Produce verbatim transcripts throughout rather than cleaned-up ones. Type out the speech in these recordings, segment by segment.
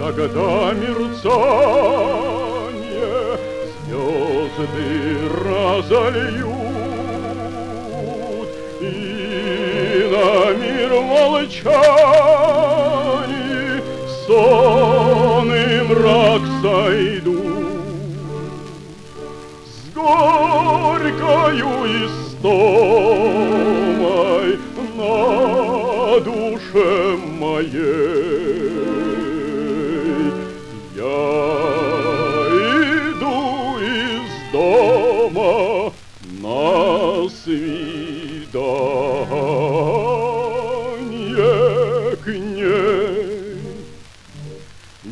когда мерцание звезды разольют, и на мир молчаний сон и мрак сойдут. С горькою истомой на душе моей я иду из дома на свидание к ней. И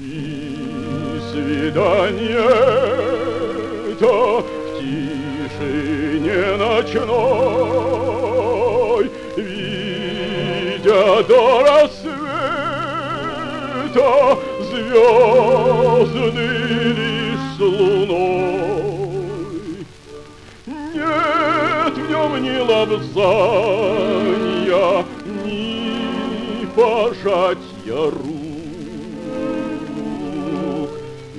свидание-то в тишине ночной, видя до рассвета звездный лишь с луной. Нет в нем ни лобзанья, ни пожатья рук, и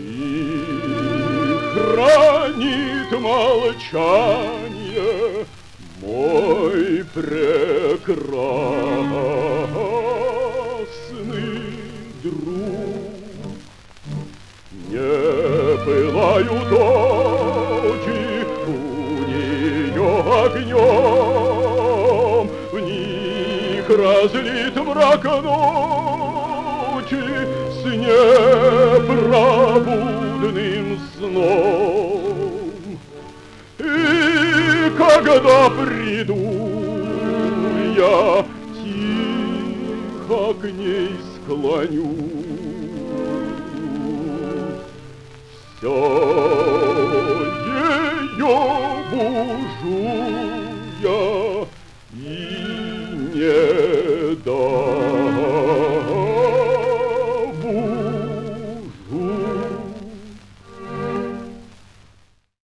хранит молчание мой прекрасный друг. Не пылают очи у нее огнем, в них разлит мрак ночи с непробудным сном. И когда приду я, тихо к ней склонюсь, все ее бужу я и не